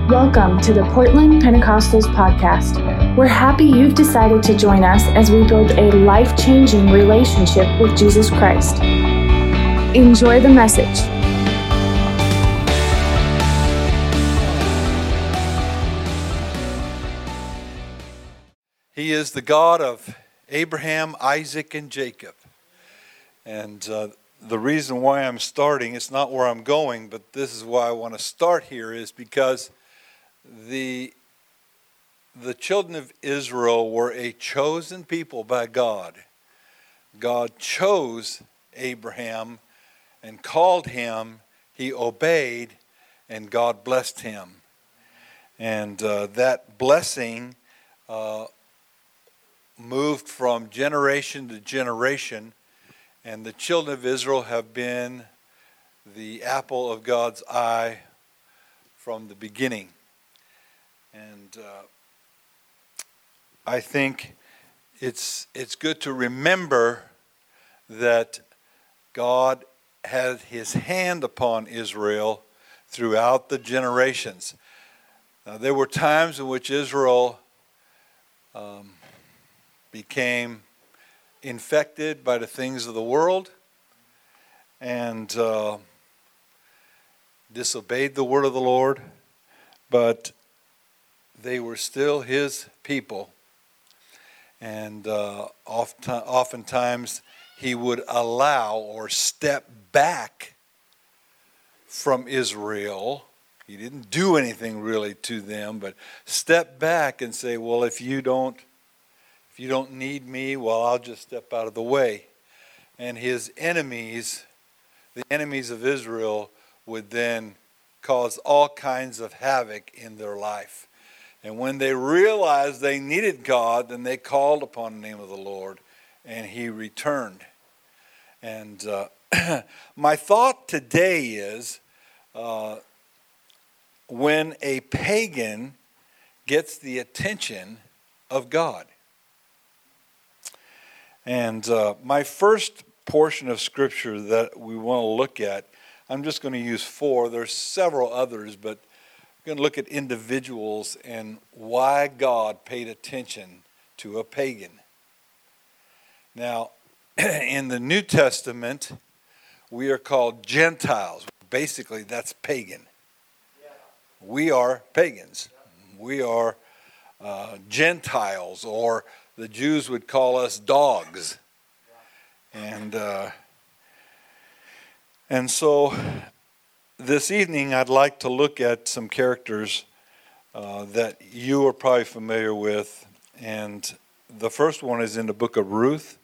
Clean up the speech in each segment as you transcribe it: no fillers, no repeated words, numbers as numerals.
Welcome to the Portland Pentecostals Podcast. We're happy you've decided to join us as we build a life-changing relationship with Jesus Christ. Enjoy the message. He is the God of Abraham, Isaac, and Jacob. And the reason why I'm starting, it's not where I'm going, but this is why I want to start here, is because the children of Israel were a chosen people by God. God chose Abraham and called him. He obeyed, and God blessed him. And that blessing moved from generation to generation, and the children of Israel have been the apple of God's eye from the beginning. And I think it's good to remember that God had his hand upon Israel throughout the generations. Now, there were times in which Israel became infected by the things of the world and disobeyed the word of the Lord, but they were still his people. And oftentimes he would allow or step back from Israel. He didn't do anything really to them, but step back and say, well, if you don't need me, well, I'll just step out of the way. And his enemies, the enemies of Israel, would then cause all kinds of havoc in their life. And when they realized they needed God, then they called upon the name of the Lord, and he returned. And my thought today is, when a pagan gets the attention of God. And my first portion of Scripture that we want to look at, I'm just going to use 4. There's several others, but we're going to look at individuals and why God paid attention to a pagan. Now, in the New Testament, we are called Gentiles. Basically, that's pagan. We are pagans. We are Gentiles, or the Jews would call us dogs. And so this evening I'd like to look at some characters that you are probably familiar with. And the first one is in the book of Ruth.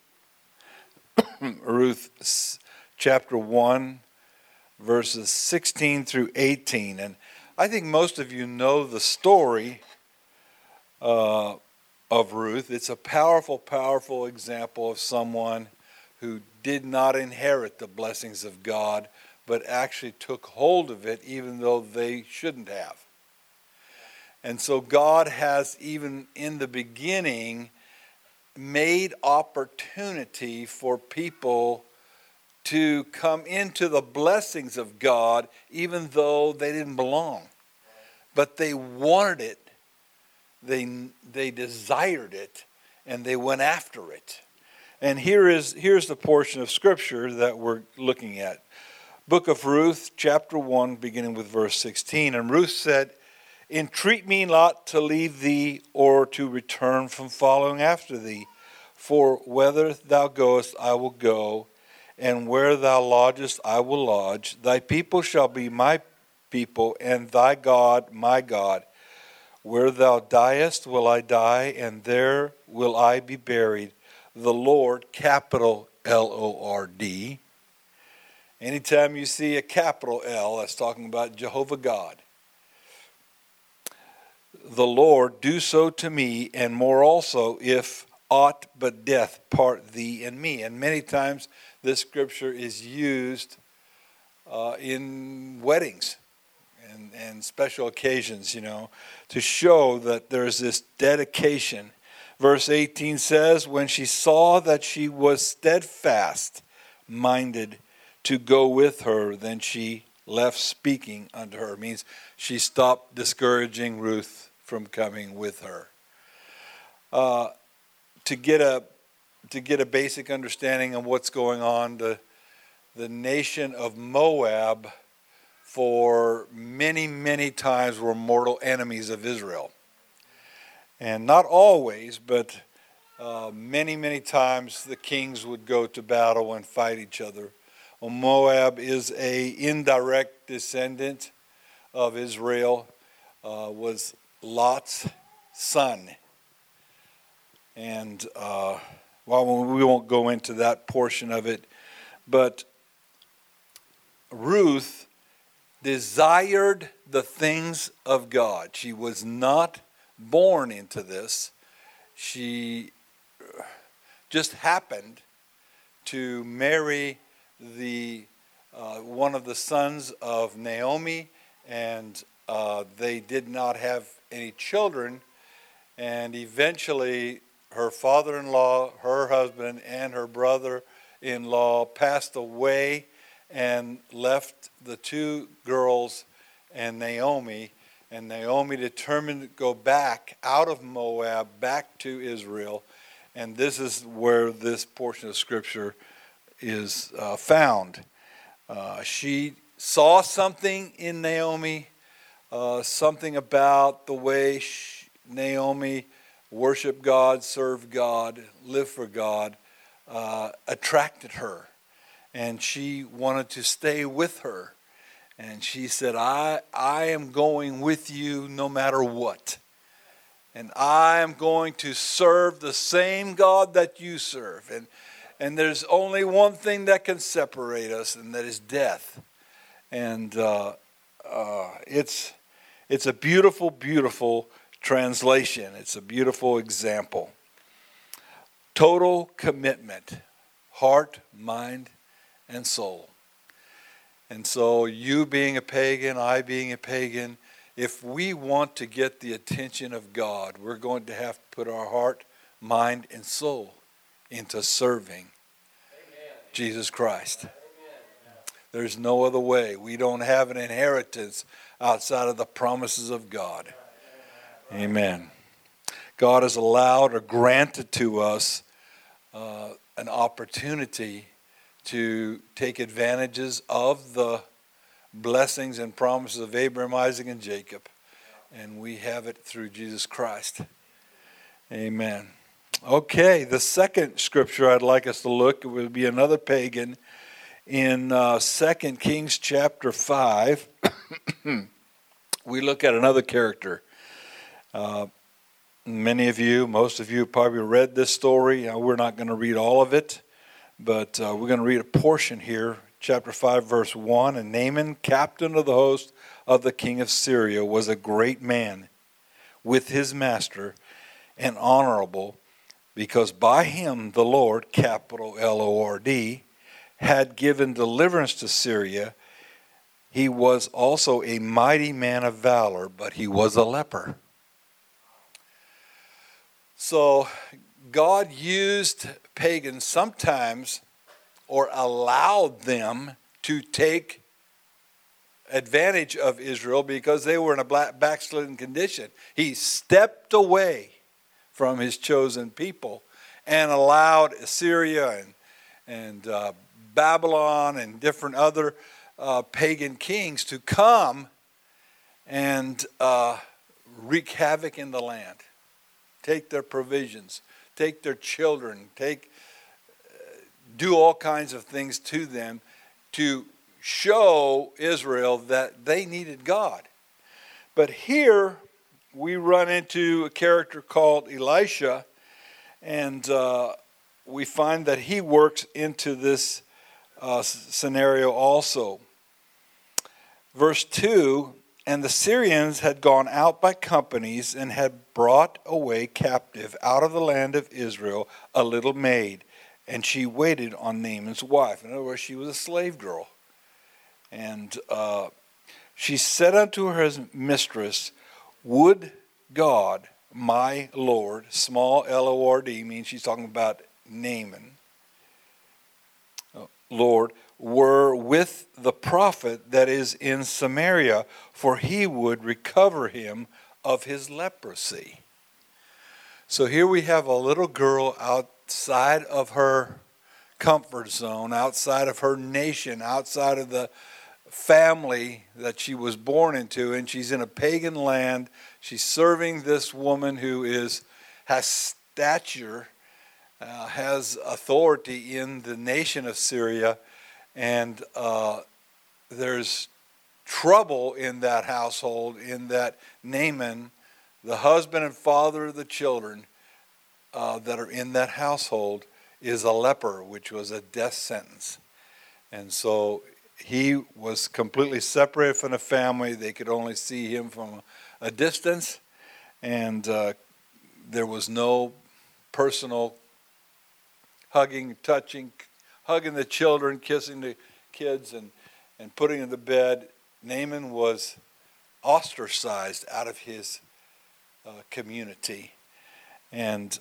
Ruth chapter 1, verses 16 through 18. And I think most of you know the story of Ruth. It's a powerful, powerful example of someone who did not inherit the blessings of God, but actually took hold of it even though they shouldn't have. And so God has, even in the beginning, made opportunity for people to come into the blessings of God even though they didn't belong. But they wanted it. They desired it, and they went after it. And here's the portion of Scripture that we're looking at. Book of Ruth, chapter 1, beginning with verse 16. And Ruth said, "Entreat me not to leave thee, or to return from following after thee. For whither thou goest, I will go, and where thou lodgest, I will lodge. Thy people shall be my people, and thy God my God. Where thou diest will I die, and there will I be buried. The Lord," capital L-O-R-D. Anytime you see a capital L, that's talking about Jehovah God. "The Lord do so to me, and more also, if aught but death part thee and me." And many times this scripture is used in weddings and special occasions, to show that there's this dedication. Verse 18 says, "When she saw that she was steadfast minded to go with her, then she left speaking unto her. It means she stopped discouraging Ruth from coming with her. To get a basic understanding of what's going on, the nation of Moab for many, many times were mortal enemies of Israel. And not always, but many, many times the kings would go to battle and fight each other. Well, Moab is an indirect descendant of Israel, was Lot's son. And well, we won't go into that portion of it, but Ruth desired the things of God. She was not born into this. She just happened to marry the one of the sons of Naomi, and they did not have any children. And eventually her father-in-law, her husband, and her brother-in-law passed away and left the two girls and Naomi. And Naomi determined to go back out of Moab, back to Israel. And this is where this portion of Scripture is found. She saw something in Naomi, something about the way Naomi worshiped God, served God, lived for God, attracted her. And she wanted to stay with her. And she said, I am going with you no matter what. And I am going to serve the same God that you serve. And there's only one thing that can separate us, and that is death. And it's a beautiful, beautiful translation. It's a beautiful example. Total commitment, heart, mind, and soul. And so you being a pagan, I being a pagan, if we want to get the attention of God, we're going to have to put our heart, mind, and soul into serving Jesus Christ. There's no other way. We don't have an inheritance outside of the promises of God. Amen. God has allowed or granted to us an opportunity to take advantages of the blessings and promises of Abraham, Isaac, and Jacob. And we have it through Jesus Christ. Amen. Okay, the second scripture I'd like us to look, it would be another pagan in 2 Kings chapter 5. We look at another character. Many of you, most of you probably read this story. We're not going to read all of it, but we're going to read a portion here. Chapter 5, verse 1, and Naaman, captain of the host of the king of Syria, was a great man with his master and honorable, because by him the Lord, capital L-O-R-D, had given deliverance to Syria. He was also a mighty man of valor, but he was a leper. So God used pagans sometimes, or allowed them to take advantage of Israel because they were in a backslidden condition. He stepped away from his chosen people and allowed Assyria and Babylon and different other pagan kings to come and wreak havoc in the land, take their provisions, take their children, do all kinds of things to them to show Israel that they needed God. But here we run into a character called Elisha, and we find that he works into this scenario also. Verse 2, and the Syrians had gone out by companies and had brought away captive out of the land of Israel a little maid, and she waited on Naaman's wife. In other words, she was a slave girl. And she said unto her mistress, would God, my Lord, small L-O-R-D, means she's talking about Naaman. Lord, were with the prophet that is in Samaria, for he would recover him of his leprosy. So here we have a little girl outside of her comfort zone, outside of her nation, outside of the family that she was born into, and she's in a pagan land. She's serving this woman who has stature, has authority in the nation of Syria, and there's trouble in that household, in that Naaman, the husband and father of the children that are in that household, is a leper, which was a death sentence. And so he was completely separated from the family. They could only see him from a distance, and there was no personal hugging, touching, hugging the children, kissing the kids, and putting them to bed. Naaman was ostracized out of his community, and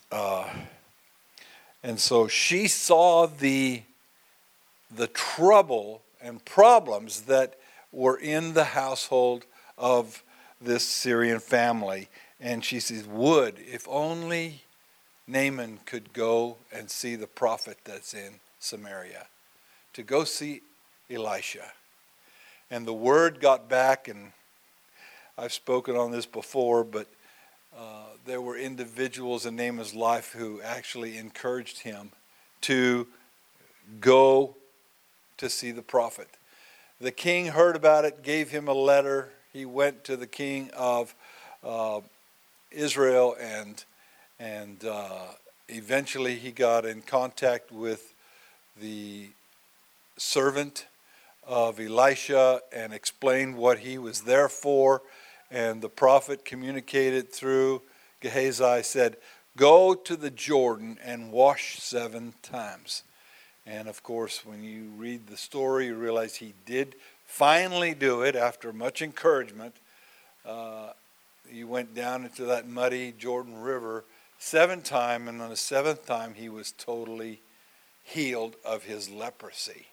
so she saw the trouble and problems that were in the household of this Syrian family, and she says, "Would if only Naaman could go and see the prophet that's in Samaria, to go see Elisha." And the word got back, and I've spoken on this before, but there were individuals in Naaman's life who actually encouraged him to go to see the prophet. The king heard about it, gave him a letter. He went to the king of Israel, and eventually he got in contact with the servant of Elisha and explained what he was there for. And the prophet communicated through Gehazi, said, "Go to the Jordan and wash 7 times." And of course, when you read the story, you realize he did finally do it after much encouragement. He went down into that muddy Jordan River 7 times, and on the 7th time he was totally healed of his leprosy.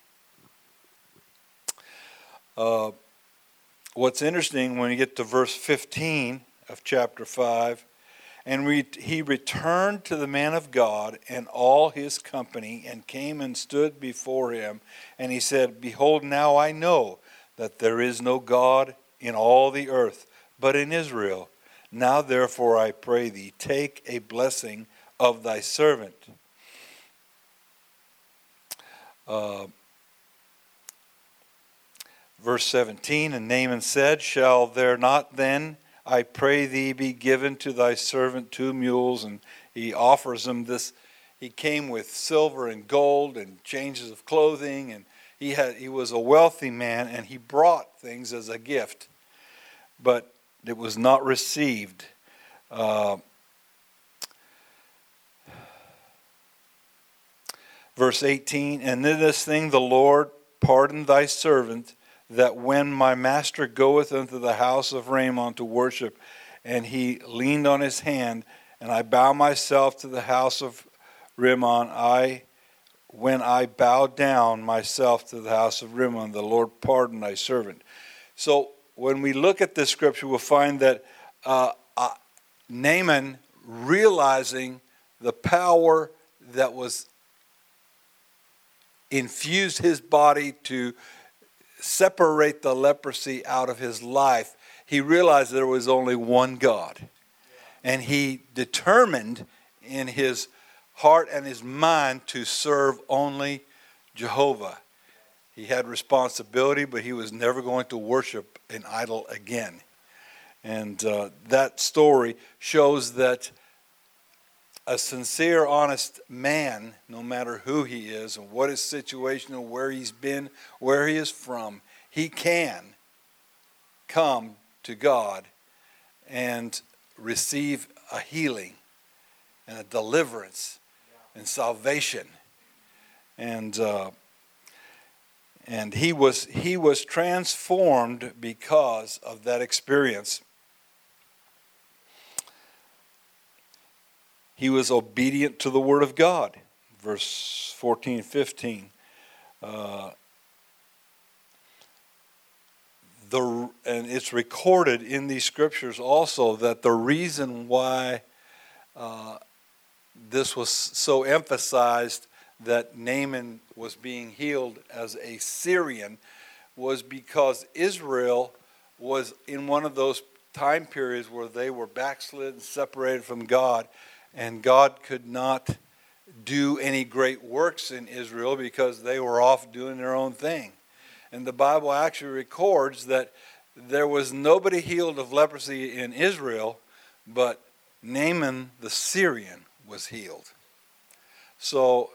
What's interesting, when you get to verse 15 of chapter 5, "And he returned to the man of God and all his company, and came and stood before him. And he said, Behold, now I know that there is no God in all the earth, but in Israel. Now therefore I pray thee, take a blessing of thy servant." Verse 17, "And Naaman said, Shall there not then, I pray thee, be given to thy servant 2 mules? And he offers him this. He came with silver and gold and changes of clothing, and he was a wealthy man, and he brought things as a gift, but it was not received. Verse 18, "And in this thing the Lord pardon thy servant, that when my master goeth unto the house of Ramon to worship, and he leaned on his hand, and I bow myself to the house of Rimmon, when I bow down myself to the house of Rimmon, the Lord pardon thy servant." So when we look at this scripture, we'll find that Naaman, realizing the power that was infused his body to separate the leprosy out of his life, he realized there was only one God. And he determined in his heart and his mind to serve only Jehovah. He had responsibility, but he was never going to worship an idol again. And that story shows that a sincere, honest man, no matter who he is and what his situation and where he's been, where he is from, he can come to God and receive a healing and a deliverance and salvation. And he was transformed because of that experience. He was obedient to the word of God. Verse 14, 15. and it's recorded in these scriptures also that the reason why this was so emphasized that Naaman was being healed as a Syrian was because Israel was in one of those time periods where they were backslid and separated from God, and God could not do any great works in Israel because they were off doing their own thing. And the Bible actually records that there was nobody healed of leprosy in Israel, but Naaman the Syrian was healed. So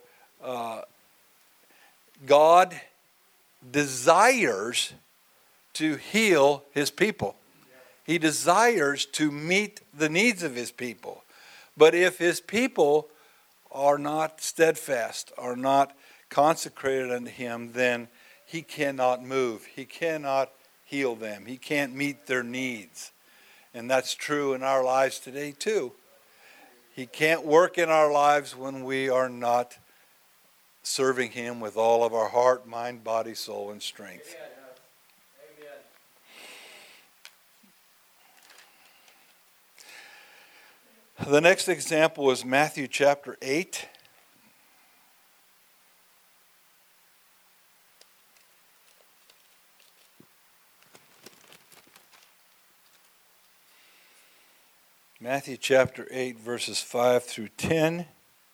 God desires to heal his people. He desires to meet the needs of his people. But if his people are not steadfast, are not consecrated unto him, then he cannot move. He cannot heal them. He can't meet their needs. And that's true in our lives today too. He can't work in our lives when we are not serving him with all of our heart, mind, body, soul, and strength. Amen. The next example is Matthew chapter 8. Matthew chapter 8, verses 5 through 10.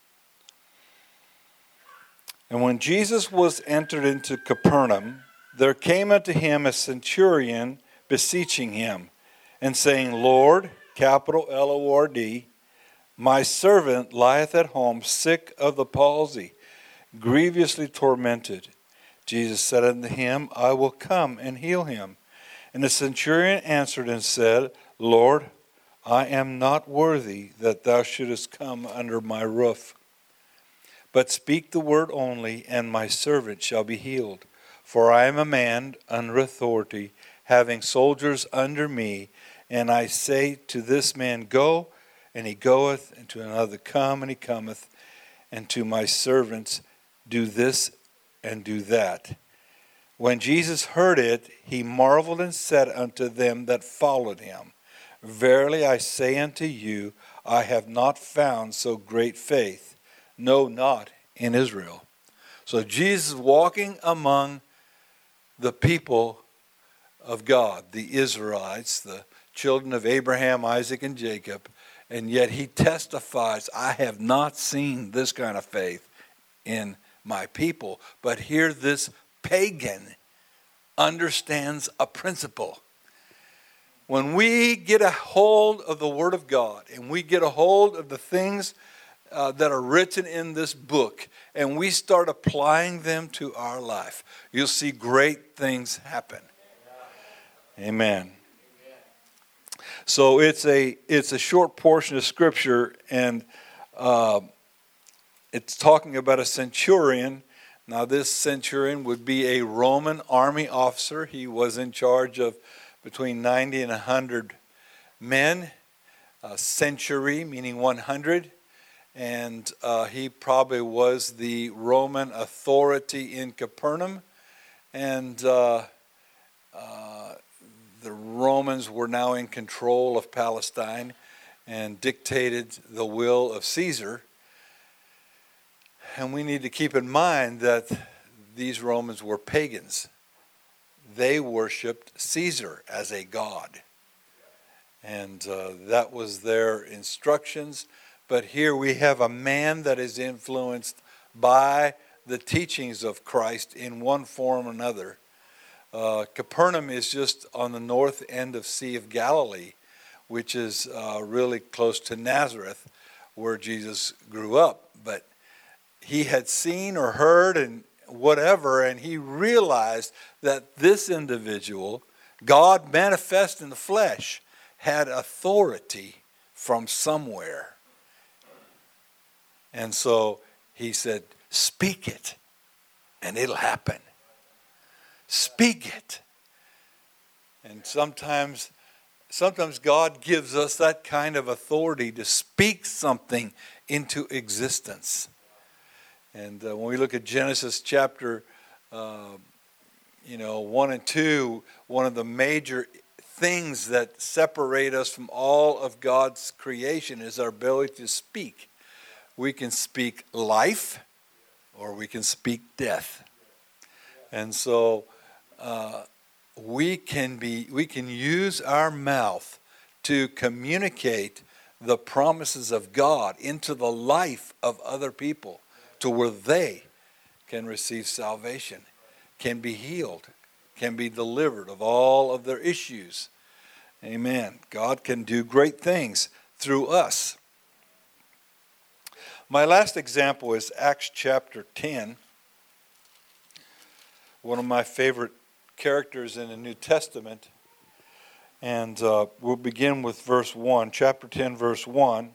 And when Jesus was entered into Capernaum, there came unto him a centurion beseeching him, and saying, Lord, capital L-O-R-D, my servant lieth at home sick of the palsy, grievously tormented. Jesus said unto him, I will come and heal him. And the centurion answered and said, Lord, I am not worthy that thou shouldest come under my roof. But speak the word only, and my servant shall be healed. For I am a man under authority, having soldiers under me, and I say to this man, Go, and he goeth, and to another, Come, and he cometh, and to my servants, Do this and do that. When Jesus heard it, he marveled and said unto them that followed him, Verily I say unto you, I have not found so great faith, no, not in Israel. So Jesus walking among the people of God, the Israelites, the children of Abraham, Isaac, and Jacob, and yet he testifies, I have not seen this kind of faith in my people. But here this pagan understands a principle. When we get a hold of the Word of God, and we get a hold of the things that are written in this book, and we start applying them to our life, you'll see great things happen. Amen. So it's a short portion of Scripture, and it's talking about a centurion. Now this centurion would be a Roman army officer. He was in charge of between 90 and 100 men. Century, meaning 100. And he probably was the Roman authority in Capernaum. And the Romans were now in control of Palestine and dictated the will of Caesar. And we need to keep in mind that these Romans were pagans. They worshipped Caesar as a god. And that was their instructions. But here we have a man that is influenced by the teachings of Christ in one form or another. Capernaum is just on the north end of Sea of Galilee, which is really close to Nazareth, where Jesus grew up. But he had seen or heard and whatever, and he realized that this individual, God manifest in the flesh, had authority from somewhere. And so he said, speak it, and it'll happen. Speak it. And sometimes God gives us that kind of authority to speak something into existence. And when we look at Genesis chapter, 1 and 2, one of the major things that separate us from all of God's creation is our ability to speak. We can speak life or we can speak death. And so we can use our mouth to communicate the promises of God into the life of other people to where they can receive salvation, can be healed, can be delivered of all of their issues. Amen. God can do great things through us. My last example is Acts chapter 10. One of my favorite characters in the New Testament. And we'll begin with verse 1, chapter 10, verse 1.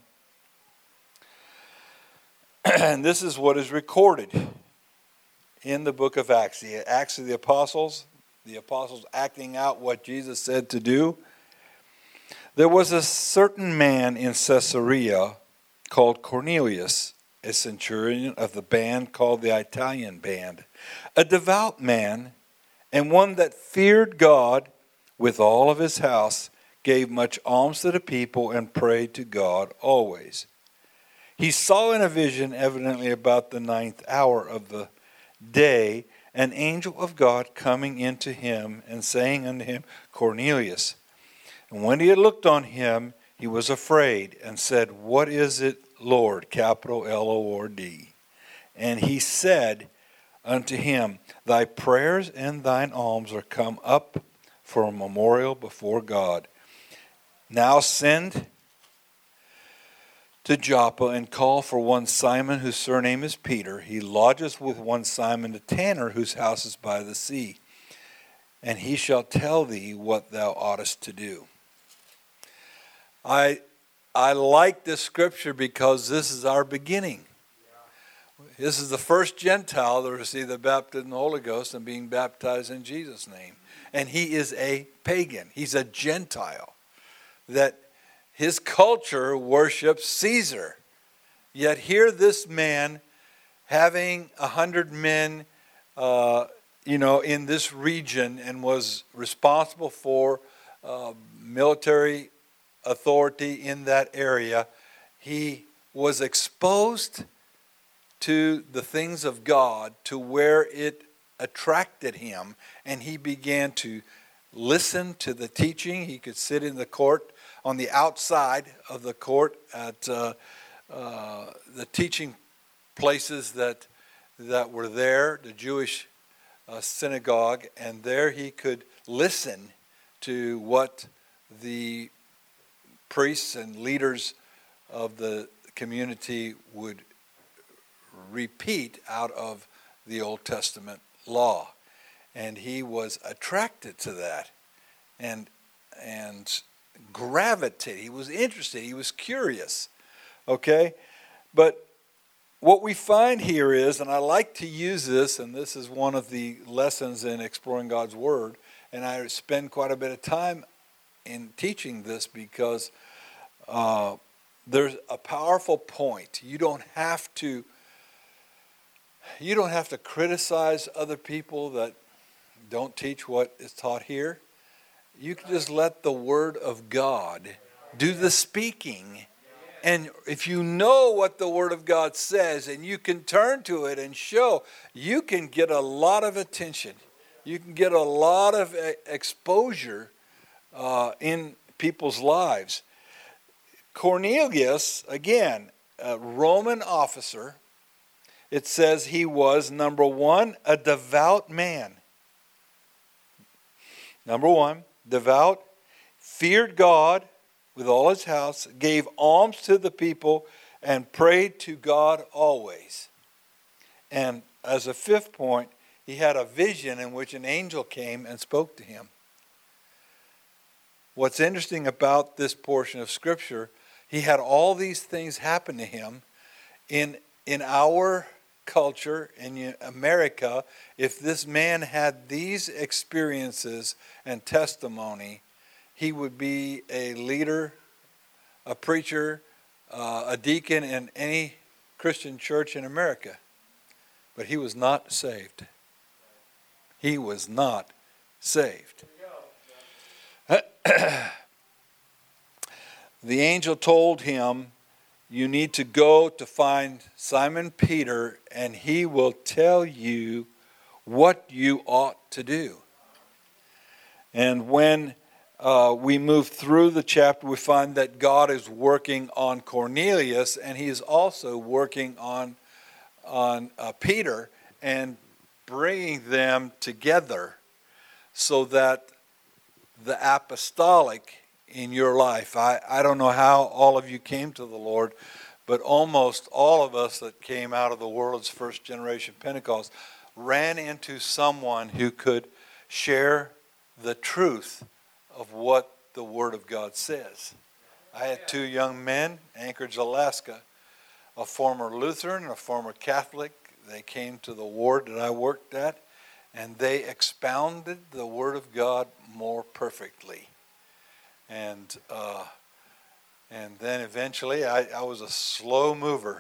And this is what is recorded in the book of Acts. The Acts of the Apostles acting out what Jesus said to do. There was a certain man in Caesarea called Cornelius, a centurion of the band called the Italian band, a devout man, and one that feared God with all of his house, gave much alms to the people, and prayed to God always. He saw in a vision, evidently about the 9th hour of the day, an angel of God coming into him and saying unto him, Cornelius. And when he had looked on him, he was afraid and said, What is it, Lord? Capital L-O-R-D. And he said unto him, Thy prayers and thine alms are come up for a memorial before God. Now send to Joppa and call for one Simon, whose surname is Peter. He lodges with one Simon the tanner, whose house is by the sea. And he shall tell thee what thou oughtest to do. I like this scripture because this is our beginning. This is the first Gentile to receive the baptism of the Holy Ghost and being baptized in Jesus' name. And he is a pagan. He's a Gentile. That his culture worships Caesar. Yet here this man, having 100 men, in this region, and was responsible for military authority in that area, he was exposed to the things of God to where it attracted him, and he began to listen to the teaching. He could sit in the court, on the outside of the court, at the teaching places that were there, the Jewish synagogue, and there he could listen to what the priests and leaders of the community would repeat out of the Old Testament law. And he was attracted to that and gravitated. He was interested. He was curious. Okay? But what we find here is, and I like to use this, and this is one of the lessons in exploring God's Word, and I spend quite a bit of time in teaching this because there's a powerful point. You don't have to criticize other people that don't teach what is taught here. You can just let the Word of God do the speaking. And if you know what the Word of God says and you can turn to it and show, you can get a lot of attention. You can get a lot of exposure in people's lives. Cornelius, again, a Roman officer. It says he was, number one, a devout man. Number one, devout, feared God with all his house, gave alms to the people, and prayed to God always. And as a fifth point, he had a vision in which an angel came and spoke to him. What's interesting about this portion of Scripture, he had all these things happen to him. In our culture, in America, if this man had these experiences and testimony, he would be a leader, a preacher, a deacon in any Christian church in America. But he was not saved. he was not saved. The angel told him, you need to go to find Simon Peter, and he will tell you what you ought to do. And when we move through the chapter, we find that God is working on Cornelius, and he is also working on Peter and bringing them together so that the apostolic in your life, I don't know how all of you came to the Lord, but almost all of us that came out of the world's first generation Pentecost ran into someone who could share the truth of what the Word of God says. I had two young men, Anchorage, Alaska, a former Lutheran and a former Catholic. They came to the ward that I worked at, and they expounded the Word of God more perfectly. And then eventually, I was a slow mover.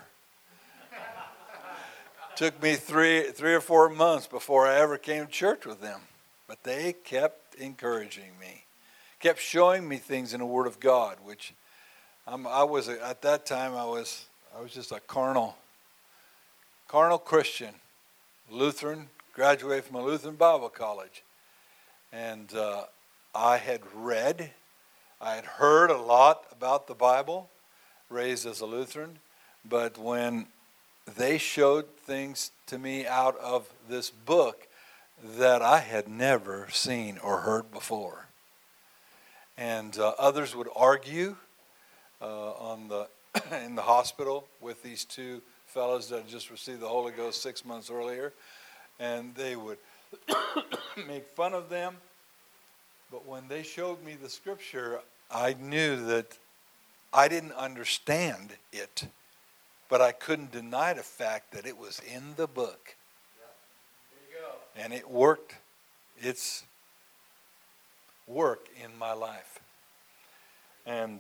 Took me three or 4 months before I ever came to church with them. But they kept encouraging me, kept showing me things in the Word of God, which at that time I was just a carnal Christian, Lutheran, graduated from a Lutheran Bible college, and I had heard a lot about the Bible, raised as a Lutheran, but when they showed things to me out of this book that I had never seen or heard before. And others would argue in the hospital with these two fellows that had just received the Holy Ghost 6 months earlier, and they would make fun of them. But when they showed me the Scripture, I knew that I didn't understand it, but I couldn't deny the fact that it was in the book. And it worked its work in my life. And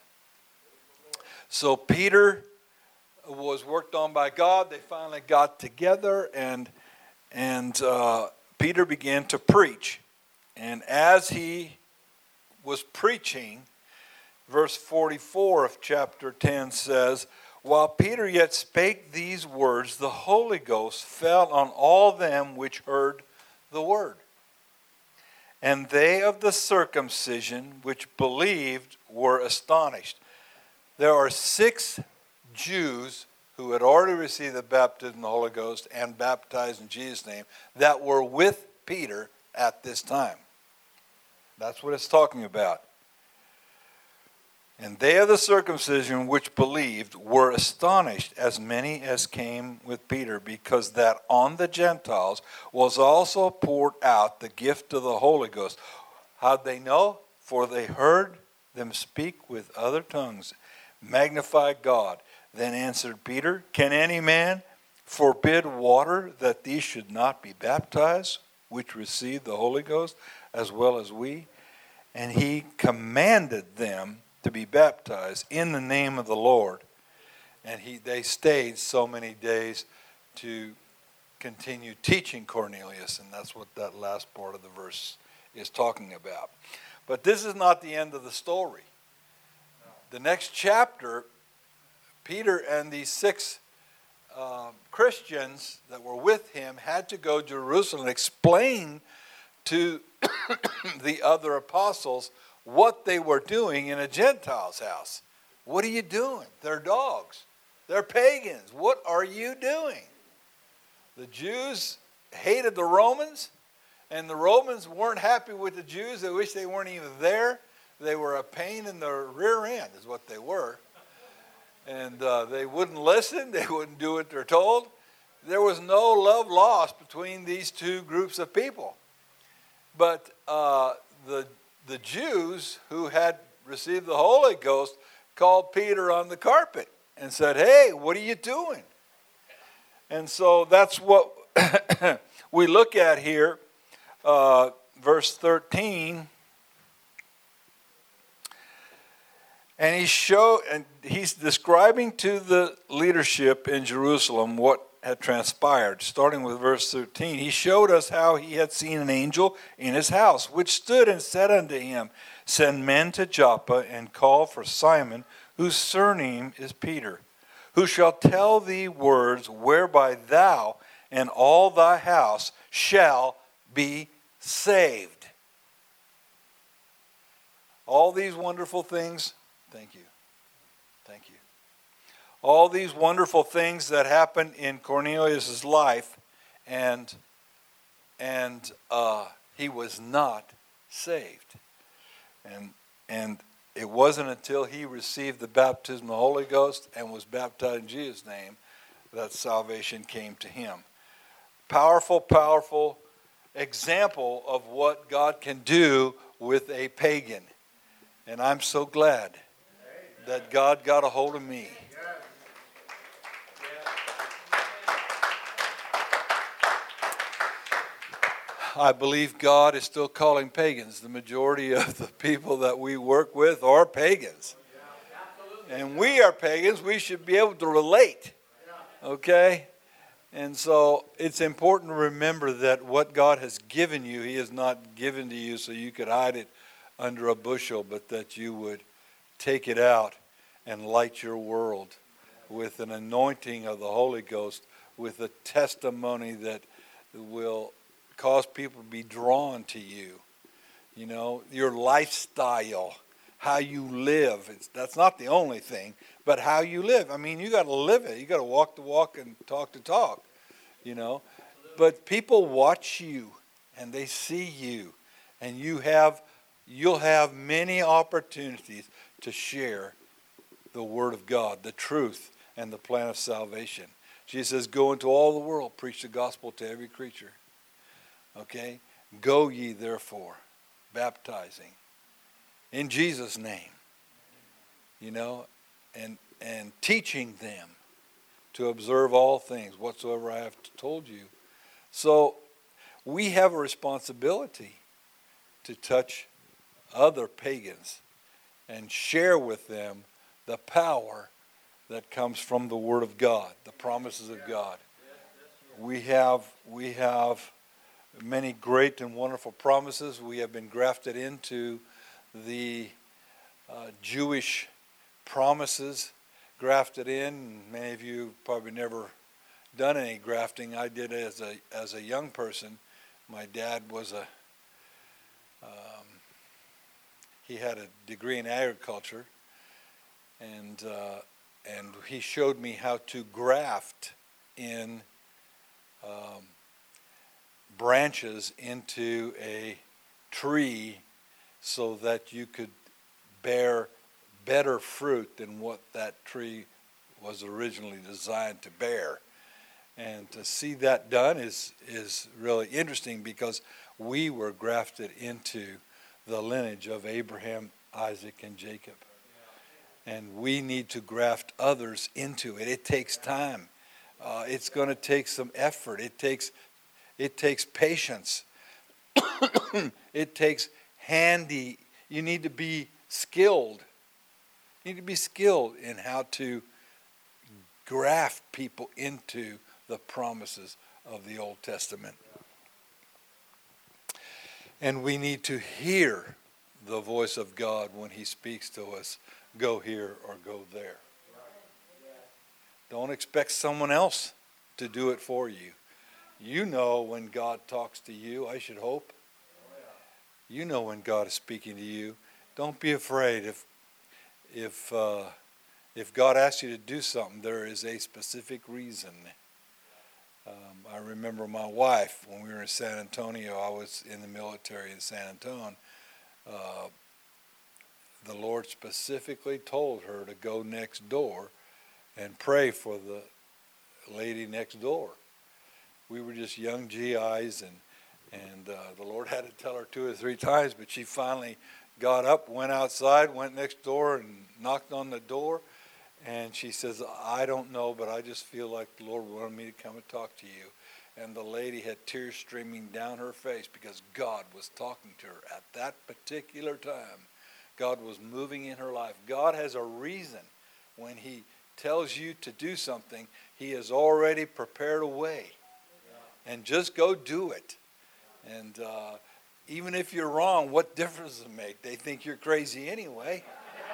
so Peter was worked on by God. They finally got together, and Peter began to preach. And as he was preaching, verse 44 of chapter 10 says, while Peter yet spake these words, the Holy Ghost fell on all them which heard the word. And they of the circumcision which believed were astonished. There are 6 Jews who had already received the baptism of the Holy Ghost and baptized in Jesus' name that were with Peter at this time. That's what it's talking about. And they of the circumcision which believed were astonished, as many as came with Peter, because that on the Gentiles was also poured out the gift of the Holy Ghost. How'd they know? For they heard them speak with other tongues, magnify God. Then answered Peter, can any man forbid water that these should not be baptized, which received the Holy Ghost, as well as we? And he commanded them to be baptized in the name of the Lord. And they stayed so many days to continue teaching Cornelius, and that's what that last part of the verse is talking about. But this is not the end of the story. The next chapter, Peter and these 6 Christians that were with him had to go to Jerusalem and explain to the other apostles what they were doing in a Gentile's house. What are you doing? They're dogs. They're pagans. What are you doing? The Jews hated the Romans, and the Romans weren't happy with the Jews. They wished they weren't even there. They were a pain in the rear end is what they were. And they wouldn't listen. They wouldn't do what they're told. There was no love lost between these two groups of people. But the Jews who had received the Holy Ghost called Peter on the carpet and said, hey, what are you doing? And so that's what we look at here, verse 13. And he's describing to the leadership in Jerusalem what had transpired. Starting with verse 13, he showed us how he had seen an angel in his house, which stood and said unto him, Send men to Joppa, and call for Simon, whose surname is Peter, who shall tell thee words whereby thou and all thy house shall be saved. All these wonderful things, thank you. All these wonderful things that happened in Cornelius' life, and he was not saved. And it wasn't until he received the baptism of the Holy Ghost and was baptized in Jesus' name that salvation came to him. Powerful, powerful example of what God can do with a pagan. And I'm so glad that God got a hold of me. I believe God is still calling pagans. The majority of the people that we work with are pagans. And we are pagans. We should be able to relate. Okay? And so it's important to remember that what God has given you, He has not given to you so you could hide it under a bushel, but that you would take it out and light your world with an anointing of the Holy Ghost, with a testimony that will cause people to be drawn to you. You know, your lifestyle, how you live. That's not the only thing, but how you live. I mean, you got to live it. You got to walk the walk and talk the talk, you know. But people watch you and they see you, and you'll have many opportunities to share the Word of God, the truth, and the plan of salvation. Jesus says, go into all the world, preach the gospel to every creature. Okay? Go ye therefore, baptizing in Jesus' name, you know, and teaching them to observe all things whatsoever I have told you. So we have a responsibility to touch other pagans and share with them the power that comes from the Word of God, the promises of God. We have many great and wonderful promises. We have been grafted into the Jewish promises, grafted in. Many of you probably never done any grafting. I did it as a young person. My dad was he had a degree in agriculture, and he showed me how to graft in branches into a tree so that you could bear better fruit than what that tree was originally designed to bear. And to see that done is really interesting, because we were grafted into the lineage of Abraham, Isaac, and Jacob. And we need to graft others into it. It takes time. It's going to take some effort. It takes patience. It takes you need to be skilled. You need to be skilled in how to graft people into the promises of the Old Testament. And we need to hear the voice of God when He speaks to us. Go here or go there. Don't expect someone else to do it for you. You know when God talks to you, I should hope. You know when God is speaking to you. Don't be afraid. If God asks you to do something, there is a specific reason. I remember my wife, when we were in San Antonio, I was in the military in San Antonio. The Lord specifically told her to go next door and pray for the lady next door. We were just young GIs, and the Lord had to tell her 2 or 3 times, but she finally got up, went outside, went next door, and knocked on the door. And she says, I don't know, but I just feel like the Lord wanted me to come and talk to you. And the lady had tears streaming down her face because God was talking to her at that particular time. God was moving in her life. God has a reason when He tells you to do something, he has already prepared a way. And just go do it. And even if you're wrong, what difference does it make? They think you're crazy anyway.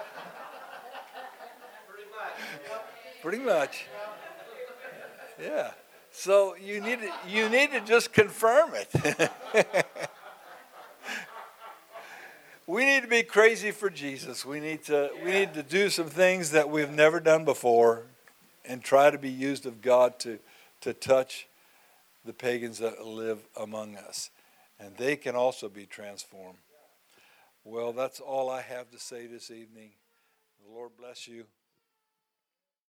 Pretty much. Yeah. So you need to just confirm it. We need to be crazy for Jesus. We need to do some things that we've never done before and try to be used of God to touch the pagans that live among us. And they can also be transformed. Well, that's all I have to say this evening. The Lord bless you.